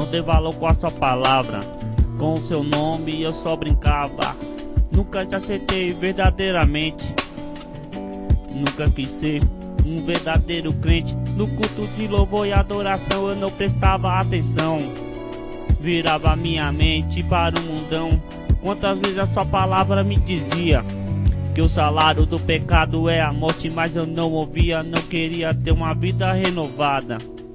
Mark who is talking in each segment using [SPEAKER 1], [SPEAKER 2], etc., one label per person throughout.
[SPEAKER 1] dei valor com a sua palavra. Com o seu nome eu só brincava. Nunca te aceitei verdadeiramente. Nunca quis ser um verdadeiro crente. No culto de louvor e adoração eu não prestava atenção. Virava minha mente para o mundão. Quantas vezes a sua palavra me dizia que o salário do pecado é a morte, mas eu não ouvia, não queria ter uma vida renovada.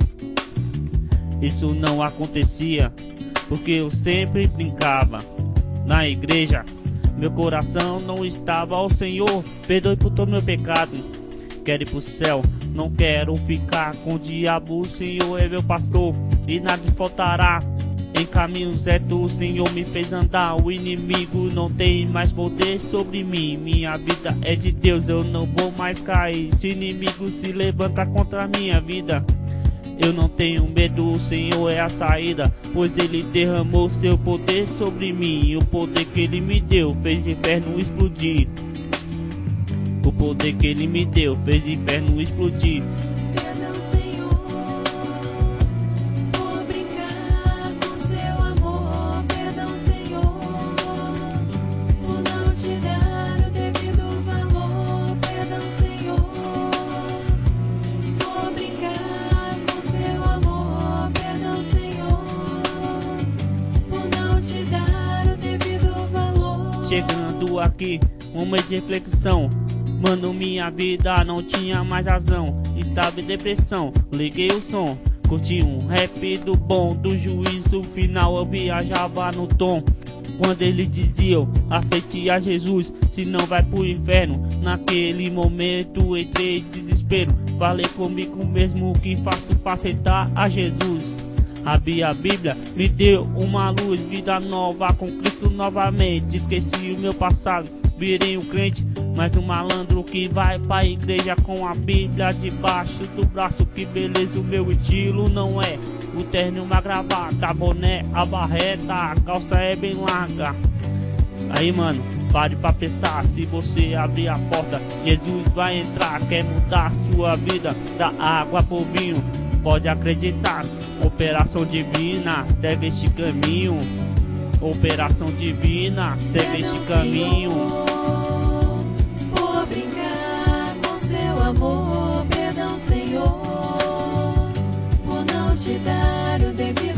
[SPEAKER 1] Isso não acontecia, porque eu sempre brincava na igreja. Meu coração não estava ao Senhor, perdoe por todo meu pecado. Quero ir pro céu, não quero ficar com o diabo. O Senhor é meu pastor e nada me faltará. Em caminhos retos o Senhor me fez andar. O inimigo não tem mais poder sobre mim. Minha vida é de Deus, eu não vou mais cair. Se o inimigo se levanta contra a minha vida, eu não tenho medo, o Senhor é a saída, pois Ele derramou seu poder sobre mim. E o poder que Ele me deu fez o inferno explodir. O poder que Ele me deu fez o inferno explodir.
[SPEAKER 2] Perdão, Senhor, por brincar com seu amor. Perdão, Senhor, por não te dar o devido valor. Perdão, Senhor, por brincar com seu amor. Perdão, Senhor, por não te dar o devido valor.
[SPEAKER 1] Chegando aqui, um mês de reflexão. Mano, minha vida não tinha mais razão. Estava em depressão, liguei o som. Curti um rap do bom, do juízo final eu viajava no tom. Quando ele dizia, aceite a Jesus, senão vai pro inferno. Naquele momento entrei em desespero. Falei comigo mesmo, o que faço pra aceitar a Jesus. Abri a Bíblia, me deu uma luz, vida nova com Cristo novamente. Esqueci o meu passado, virei um crente, mas um malandro que vai pra igreja com a Bíblia debaixo do braço. Que beleza, o meu estilo não é o terno, uma gravata, boné, a barreta, a calça é bem larga. Aí, mano, pare pra pensar, se você abrir a porta, Jesus vai entrar, quer mudar sua vida, da água pro vinho. Pode acreditar, operação divina, segue este caminho. Operação divina, segue este caminho.
[SPEAKER 2] Senhor, por brincar com seu amor. Perdão, Senhor, por não te dar o devido